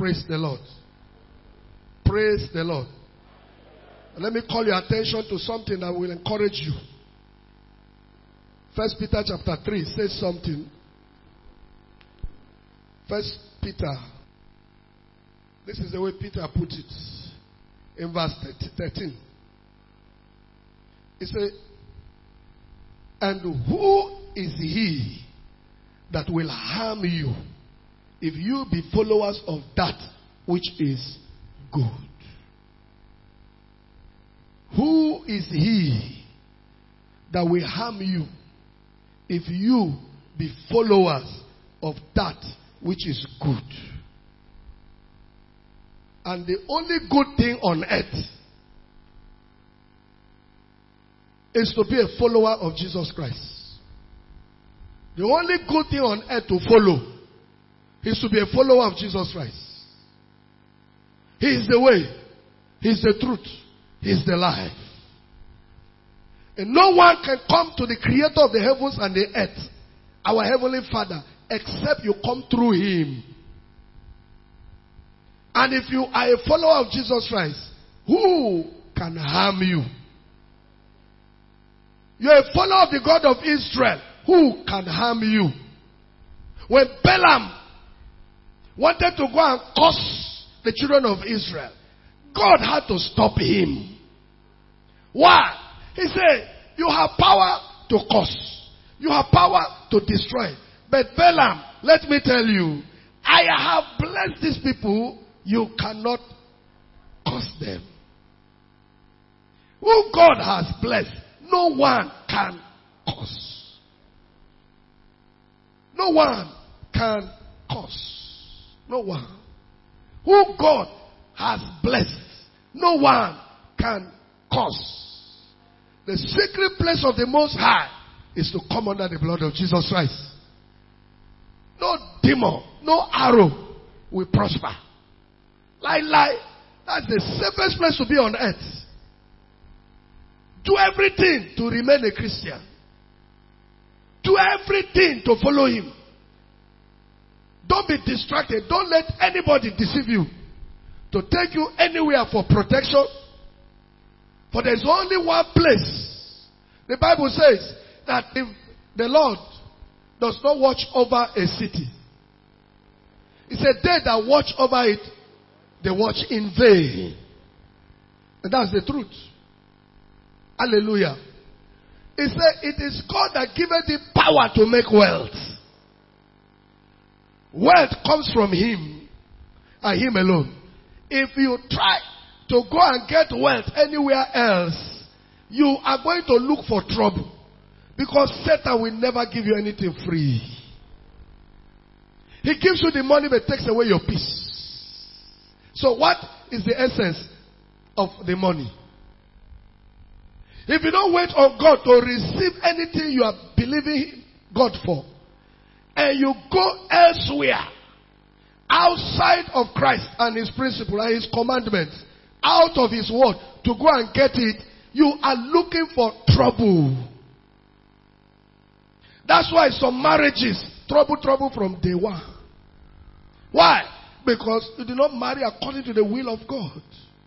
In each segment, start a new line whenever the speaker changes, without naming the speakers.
Praise the Lord. Praise the Lord. Let me call your attention to something that will encourage you. 1 Peter chapter 3 says something. 1 Peter. This is the way Peter put it. In verse 13. He said, and who is he that will harm you if you be followers of that which is good? Who is he that will harm you if you be followers of that which is good? And the only good thing on earth is to be a follower of Jesus Christ. The only good thing on earth to follow is to be a follower of Jesus Christ. He is the way. He is the truth. He is the life. And no one can come to the creator of the heavens and the earth, our heavenly Father, except you come through him. And if you are a follower of Jesus Christ, who can harm you? You are a follower of the God of Israel. Who can harm you? When Balaam wanted to go and curse the children of Israel, God had to stop him. Why? He said, you have power to curse. You have power to destroy. But Balaam, let me tell you, I have blessed these people. You cannot curse them. Who God has blessed, no one can curse. No one can curse. No one. Who God has blessed, no one can curse. The secret place of the Most High is to come under the blood of Jesus Christ. No demon, no arrow will prosper. Lie. That's the safest place to be on earth. Do everything to remain a Christian. Do everything to follow him. Don't be distracted. Don't let anybody deceive you to take you anywhere for protection. For there's only one place. The Bible says that if the Lord does not watch over a city, he said, they that watch over it, they watch in vain. And that's the truth. Hallelujah. He said, it is God that giveth thee power to make wealth. Wealth comes from him and him alone. If you try to go and get wealth anywhere else, you are going to look for trouble. Because Satan will never give you anything free. He gives you the money but takes away your peace. So what is the essence of the money? If you don't wait on God to receive anything you are believing God for, and you go elsewhere, outside of Christ and his principle and his commandments, out of his word, to go and get it, you are looking for trouble. That's why some marriages, trouble from day one. Why? Because you do not marry according to the will of God.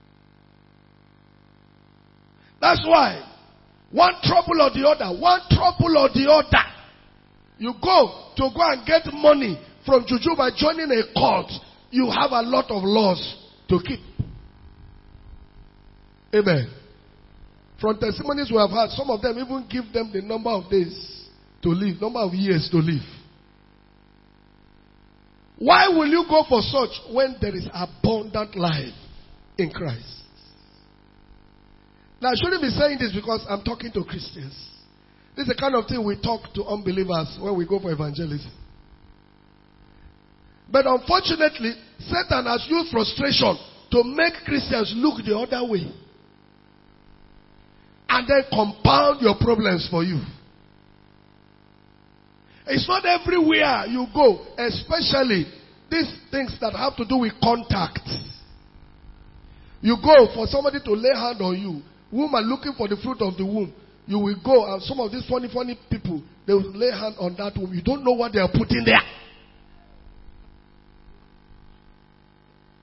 That's why one trouble or the other, you go and get money from juju by joining a cult, you have a lot of laws to keep. Amen. From testimonies we have had, some of them even give them the number of days to live, number of years to live. Why will you go for such when there is abundant life in Christ? Now, I shouldn't be saying this because I'm talking to Christians. This is the kind of thing we talk to unbelievers when we go for evangelism. But unfortunately, Satan has used frustration to make Christians look the other way. And then compound your problems for you. It's not everywhere you go, especially these things that have to do with contact. You go for somebody to lay hand on you. Woman looking for the fruit of the womb. You will go and some of these funny people, they will lay hand on that womb. You don't know what they are putting there.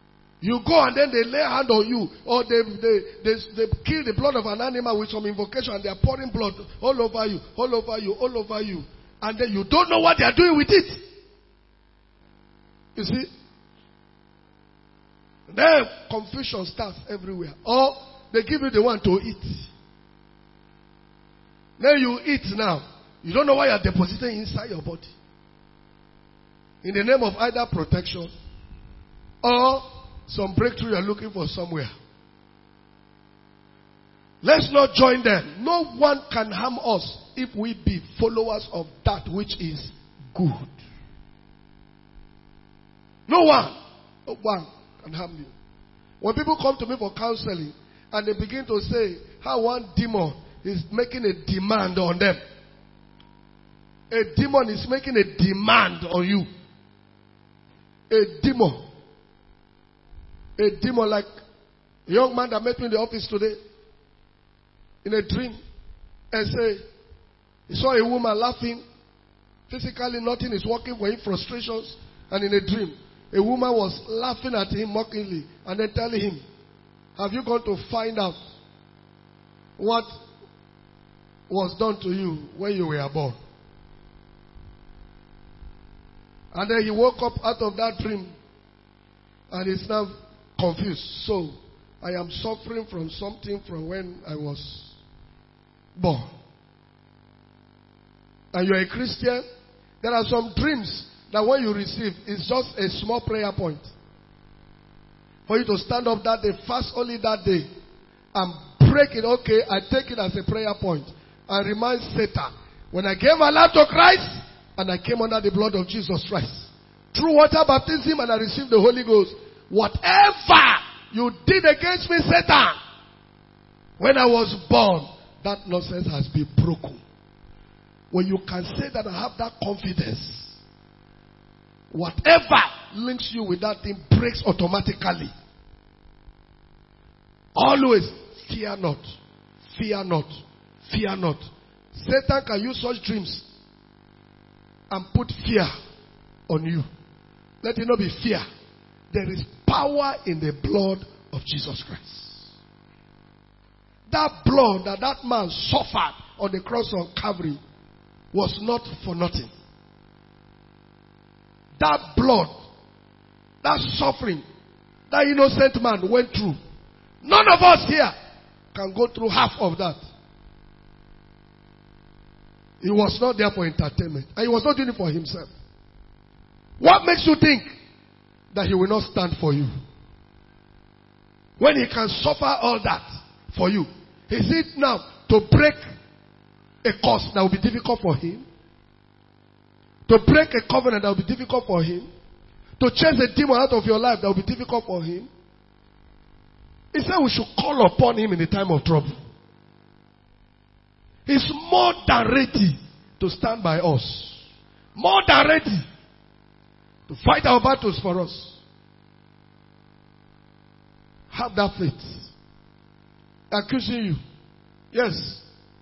You go and then they lay hand on you, or they kill the blood of an animal with some invocation, and they are pouring blood all over you, all over you, all over you. And then you don't know what they are doing with it. You see? Then confusion starts everywhere. Or they give you the one to eat. Then you eat now. You don't know what you are depositing inside your body. In the name of either protection or some breakthrough you are looking for somewhere. Let's not join them. No one can harm us if we be followers of that which is good. No one can harm you. When people come to me for counseling and they begin to say how one demon is making a demand on them. A demon is making a demand on you. A demon. A demon, like a young man that met me in the office today in a dream and say he saw a woman laughing. Physically nothing is working for him, frustrations, and in a dream a woman was laughing at him mockingly and then telling him, have you gone to find out what was done to you when you were born? And then he woke up out of that dream and is now confused. So, I am suffering from something from when I was born. And you are a Christian. There are some dreams that when you receive, it's just a small prayer point. For you to stand up that day, fast only that day, and break it. Okay, I take it as a prayer point. And remind Satan, when I gave my life to Christ, and I came under the blood of Jesus Christ, through water baptism, and I received the Holy Ghost, whatever you did against me, Satan, when I was born, that nonsense has been broken. When you can say that I have that confidence, whatever links you with that thing breaks automatically. Always fear not. Fear not. Fear not. Satan can use such dreams and put fear on you. Let it not be fear. There is power in the blood of Jesus Christ. That blood that man suffered on the cross of Calvary was not for nothing. That blood, that suffering, that innocent man went through. None of us here can go through half of that. He was not there for entertainment. And he was not doing it for himself. What makes you think that he will not stand for you? When he can suffer all that for you, is it now to break a curse that will be difficult for him? To break a covenant that will be difficult for him? To chase a demon out of your life that will be difficult for him? He said we should call upon him in the time of trouble. He's more than ready to stand by us. More than ready to fight our battles for us. Have that faith. Accusing you. Yes.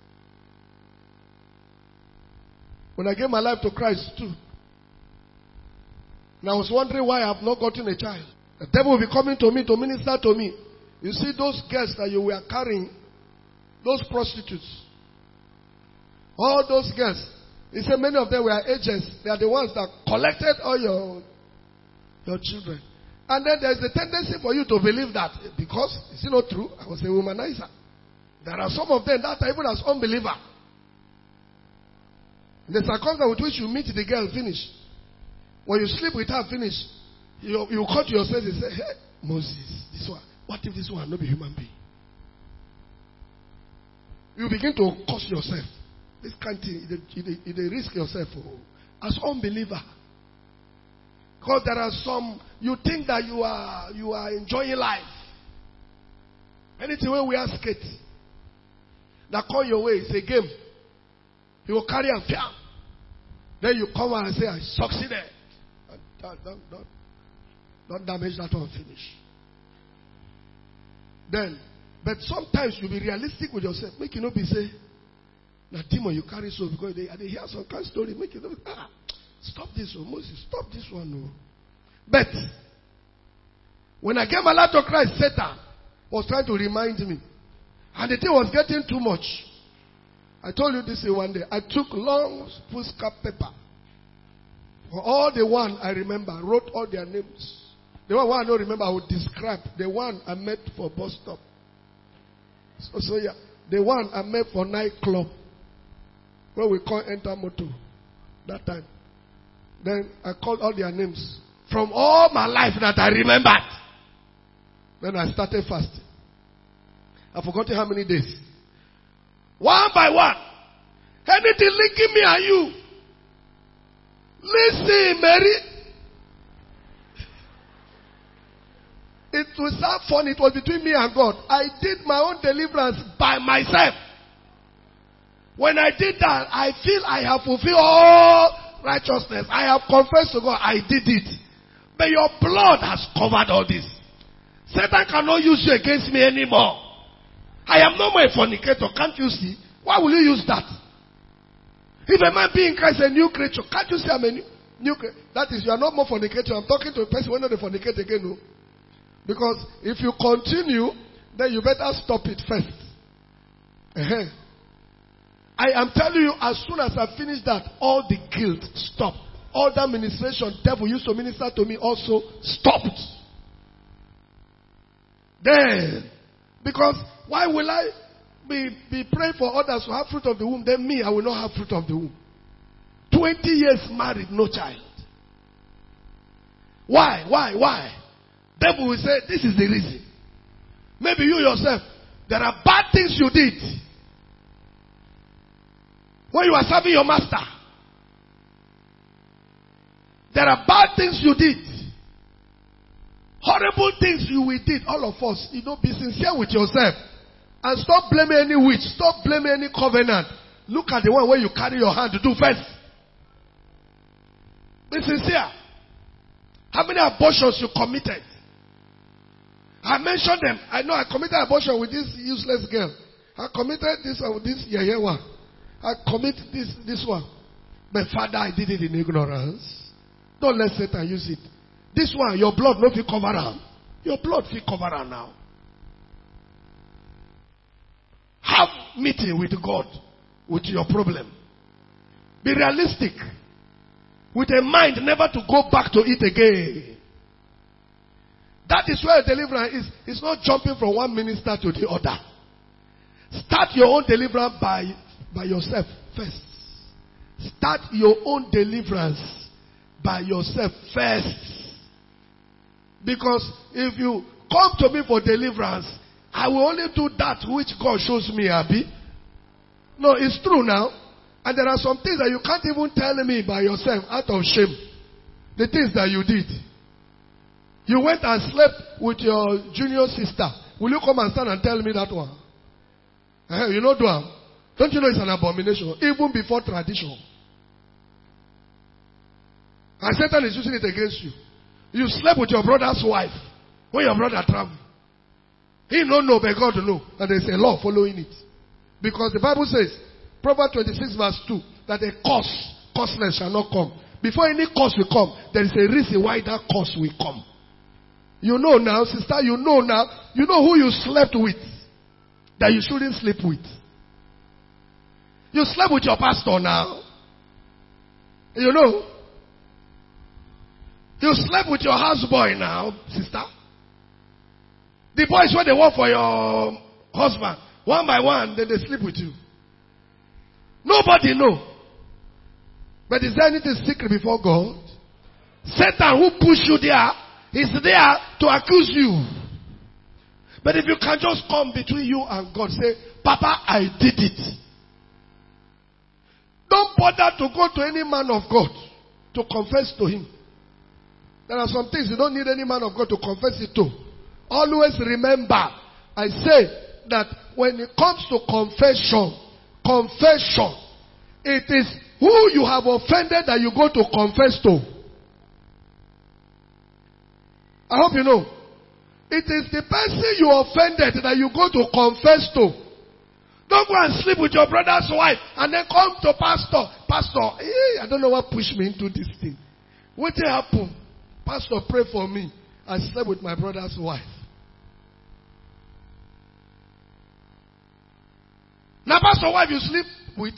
When I gave my life to Christ too. And I was wondering why I have not gotten a child. The devil will be coming to me to minister to me. You see those girls that you were carrying, those prostitutes, all those girls, he said many of them were agents. They are the ones that collected all your children. And then there's a tendency for you to believe that because, is it not true? I was a womanizer. There are some of them that are even as unbeliever. The circumstance with which you meet the girl, finish. When you sleep with her, finish. You cut yourself and say, hey, Moses, this one. What if this one not be human being? You begin to curse yourself. This kind of thing, you risk yourself as unbeliever. Because there are some, you think that you are enjoying life. Anything when we are skate, that come your way, it's a game. You will carry and fear. Then you come and say, I succeeded. Don't damage that one, finish. Then, but sometimes you be realistic with yourself. Make you not be say, now demon you carry so because they hear some kind of story. Make you not stop this one, Moses, stop this one. No. But When I gave my life to Christ, Satan was trying to remind me. And the thing was getting too much. I told you this one day. I took long foolscap paper. For all the one I remember, wrote all their names. The one I don't remember, I would describe. The one I met for bus stop. So yeah. The one I met for nightclub. Where we can't enter motor. That time. Then I called all their names. From all my life that I remembered. Then I started fasting. I forgot how many days. One by one. Anything linking me and you. Listen, Mary. It was so fun. It was between me and God. I did my own deliverance by myself. When I did that, I feel I have fulfilled all righteousness. I have confessed to God. I did it. But your blood has covered all this. Satan cannot use you against me anymore. I am no more a fornicator. Can't you see? Why will you use that? If a man be in Christ a new creature, can't you see I'm a new creature? That is, you are not more fornicator. I'm talking to a person who not a fornicator again. No? Because if you continue, then you better stop it first. I am telling you, as soon as I finish that, all the guilt stopped. All that ministration devil used to minister to me also stopped. Then, because why will I be praying for others to have fruit of the womb? Then me, I will not have fruit of the womb. 20 years married, no child. Why? Devil will say, this is the reason. Maybe you yourself, there are bad things you did when you are serving your master. There are bad things you did. Horrible things you will did. All of us, be sincere with yourself. And stop blaming any witch. Stop blaming any covenant. Look at the one where you carry your hand to do first. Be sincere. How many abortions you committed? I mentioned them. I know I committed abortion with this useless girl. I committed this one with this one. I commit this one. But Father, I did it in ignorance. Don't let Satan use it. This one, your blood no fit cover am. Your blood fit cover am now. Have meeting with God with your problem. Be realistic. With a mind never to go back to it again. That is where deliverance is. It's not jumping from one minister to the other. Start your own deliverance by yourself first. Start your own deliverance by yourself first. Because if you come to me for deliverance, I will only do that which God shows me, Abi. No, it's true now. And there are some things that you can't even tell me by yourself out of shame. The things that you did. You went and slept with your junior sister. Will you come and stand and tell me that one? You know, don't you know it's an abomination? Even before tradition. And Satan is using it against you. You slept with your brother's wife when your brother traveled. He don't know, but God know. And there's a law following it. Because the Bible says, Proverbs 26 verse 2, that a curseless shall not come. Before any curse will come, there is a reason why that curse will come. You know now, sister, you know now. You know who you slept with that you shouldn't sleep with. You slept with your pastor now. You know. You slept with your houseboy now, sister. The boys, when they work for your husband, one by one, then they sleep with you. Nobody know. But is there anything secret before God? Satan who pushed you there is there to accuse you. But if you can just come between you and God, say, Papa, I did it. Don't bother to go to any man of God to confess to him. There are some things you don't need any man of God to confess it to. Always remember, I say that when it comes to confession, it is who you have offended that you go to confess to. I hope you know. It is the person you offended that you go to confess to. Don't go and sleep with your brother's wife and then come to pastor. Pastor, I don't know what pushed me into this thing. What happened? Pastor, pray for me. I slept with my brother's wife. Now, pastor wife you sleep with.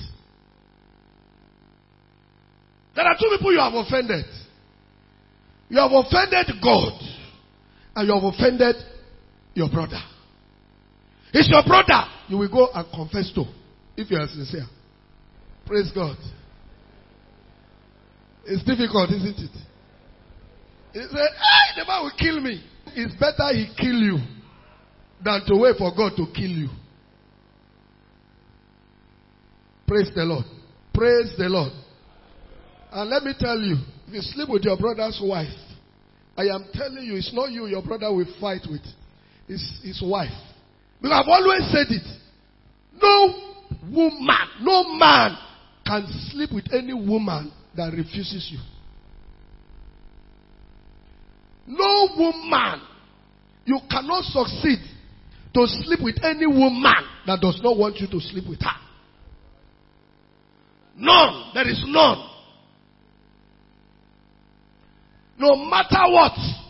There are two people you have offended. You have offended God. And you have offended your brother. It's your brother you will go and confess to. If you are sincere. Praise God. It's difficult, isn't it? He said, hey, the man will kill me. It's better he kill you than to wait for God to kill you. Praise the Lord. Praise the Lord. And let me tell you, if you sleep with your brother's wife, I am telling you, it's not you your brother will fight with. It's his wife. Because I've always said it. No woman, no man can sleep with any woman that refuses you. No woman. You cannot succeed to sleep with any woman that does not want you to sleep with her. None. There is none. No matter what.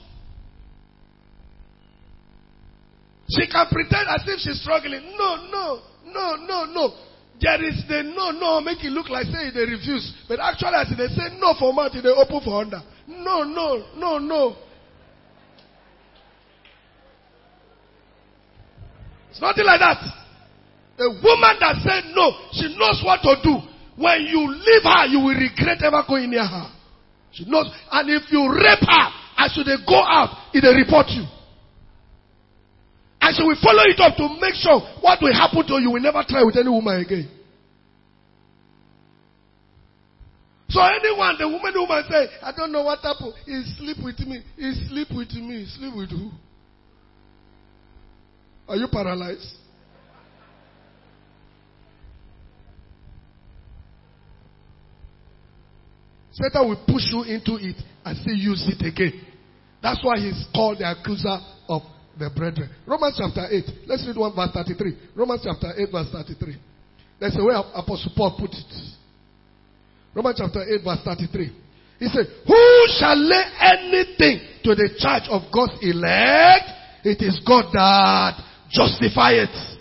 She can pretend as if she's struggling. No. There is the no, make it look like say they refuse. But actually as they say no for mouth, they open for under. No. It's nothing like that. A woman that said no, she knows what to do. When you leave her, you will regret ever going near her. She knows. And if you rape her, as they go out, it will report you. And she will follow it up to make sure what will happen to you will never try with any woman again. So anyone, the woman say, I don't know what happened. He sleep with me. He sleep with me. Sleep with who? Are you paralyzed? Satan will push you into it and still use it again. That's why he's called the accuser of the brethren. Romans chapter 8. Let's read 1 verse 33. Romans chapter 8 verse 33. That's the way Apostle Paul put it. Romans chapter 8 verse 33. He said, who shall lay anything to the charge of God's elect? It is God that justifieth.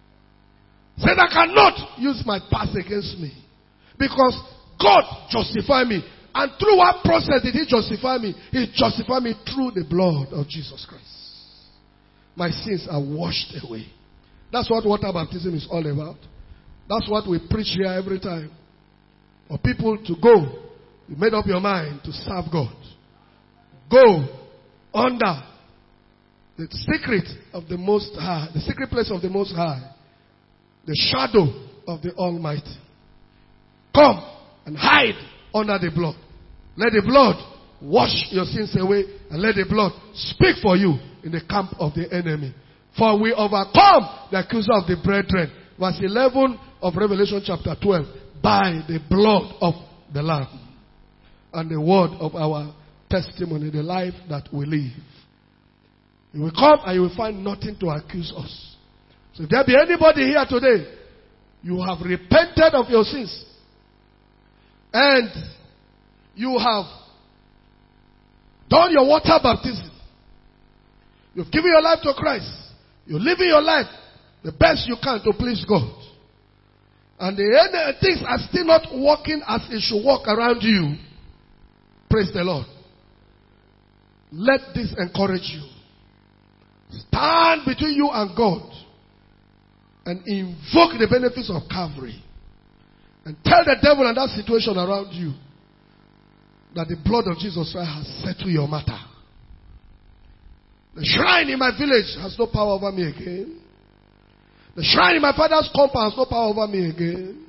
Satan cannot use my past against me. Because God justified me. And through what process did he justify me? He justified me through the blood of Jesus Christ. My sins are washed away. That's what water baptism is all about. That's what we preach here every time. For people to go. You made up your mind to serve God. Go under the secret of the Most High. The secret place of the Most High. The shadow of the Almighty. Come and hide under the blood. Let the blood wash your sins away, and let the blood speak for you in the camp of the enemy. For we overcome the accuser of the brethren. Verse 11 of Revelation chapter 12. By the blood of the Lamb and the word of our testimony, the life that we live. You will come and you will find nothing to accuse us. So if there be anybody here today, you have repented of your sins. And you have done your water baptism. You've given your life to Christ. You're living your life the best you can to please God. And the things are still not working as it should work around you. Praise the Lord. Let this encourage you. Stand between you and God. And invoke the benefits of Calvary. And tell the devil and that situation around you that the blood of Jesus Christ has settled your matter. The shrine in my village has no power over me again. The shrine in my father's compound has no power over me again.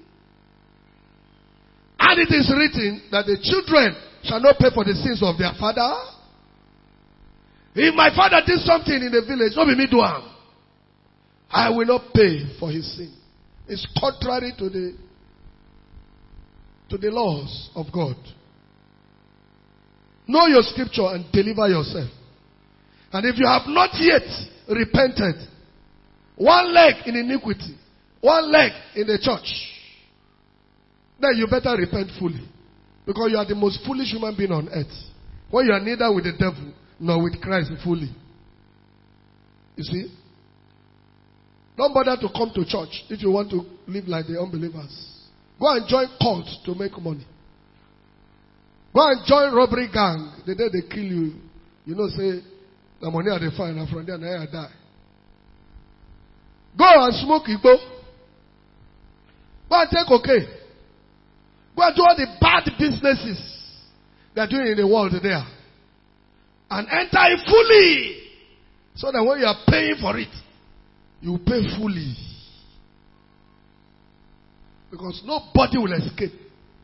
And it is written that the children shall not pay for the sins of their father. If my father did something in the village, not be me do am, I will not pay for his sin. It's contrary to the laws of God. Know your scripture and deliver yourself. And if you have not yet repented, one leg in iniquity, one leg in the church, then you better repent fully. Because you are the most foolish human being on earth. When you are neither with the devil, nor with Christ fully. You see? Don't bother to come to church if you want to live like the unbelievers. Go and join cults to make money. Go and join robbery gang. The day they kill you, you know, say, the money are they find, and from there, I die. Go and smoke Igbo. Go and take okay. Go and do all the bad businesses they are doing in the world there. And enter it fully. So that when you are paying for it, you pay fully. Because nobody will escape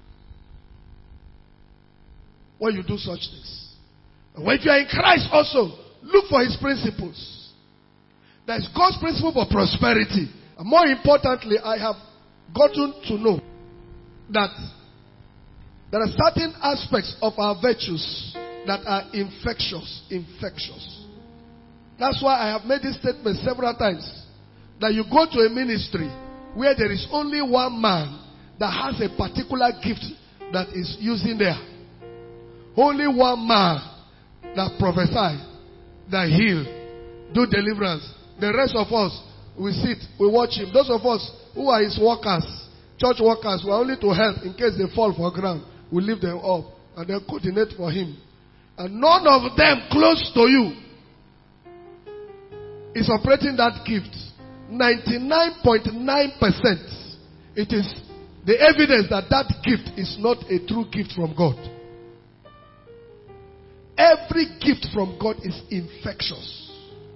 when you do such things. And when you are in Christ also, look for His principles. There is God's principle for prosperity. And more importantly, I have gotten to know that there are certain aspects of our virtues that are infectious. Infectious. That's why I have made this statement several times. That you go to a ministry where there is only one man that has a particular gift that is using there. Only one man that prophesy, that heal, do deliverance. The rest of us, we sit, we watch him. Those of us who are his workers, church workers, we are only to help in case they fall for ground. We lift them up and then coordinate for him. And none of them close to you is operating that gift. 99.9%. It is the evidence that that gift is not a true gift from God. Every gift from God is infectious.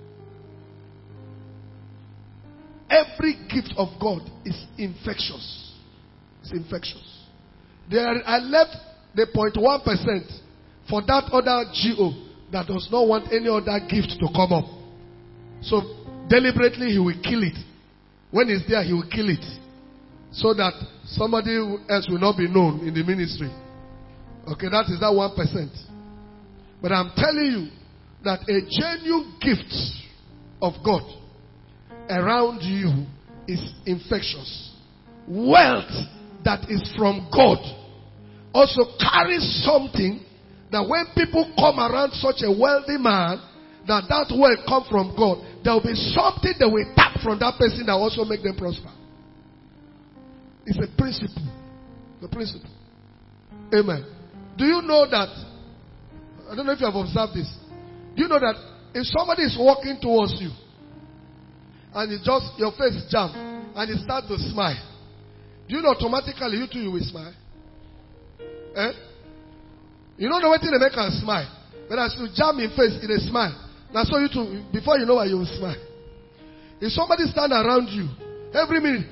Every gift of God is infectious. It's infectious. I left the 0.1% for that other GO that does not want any other gift to come up. So deliberately he will kill it. When it's there, he will kill it. So that somebody else will not be known in the ministry. Okay, that is that 1%. But I'm telling you that a genuine gift of God around you is infectious. Wealth that is from God also carries something that when people come around such a wealthy man, that wealth come from God, there will be something that will tap from that person that also make them prosper. It's a principle. The principle. Amen. Do you know that? I don't know if you have observed this. Do you know that if somebody is walking towards you and it's just your face is jammed and you start to smile, do you know automatically you too you will smile? Eh? You know the way they make us smile. But as you jam in face, in a smile. Now so you too, before you know why you will smile. If somebody stand around you, every minute,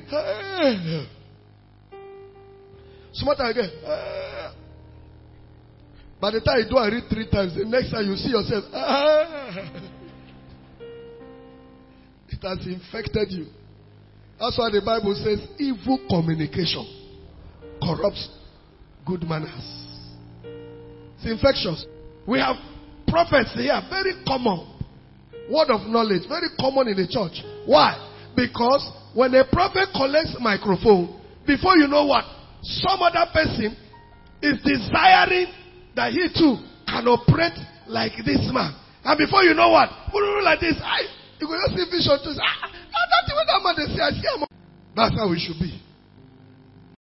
smart again. By the time you do I read 3 times, the next time you see yourself, it has infected you. That's why the Bible says evil communication corrupts good manners. It's infectious. We have prophets here, very common. Word of knowledge, very common in the church. Why? Because when a prophet collects microphone, before you know what, some other person is desiring that he too can operate like this man. And before you know what, like this, you go just see vision to say, that's the way that man they say, I see him. That's how we should be.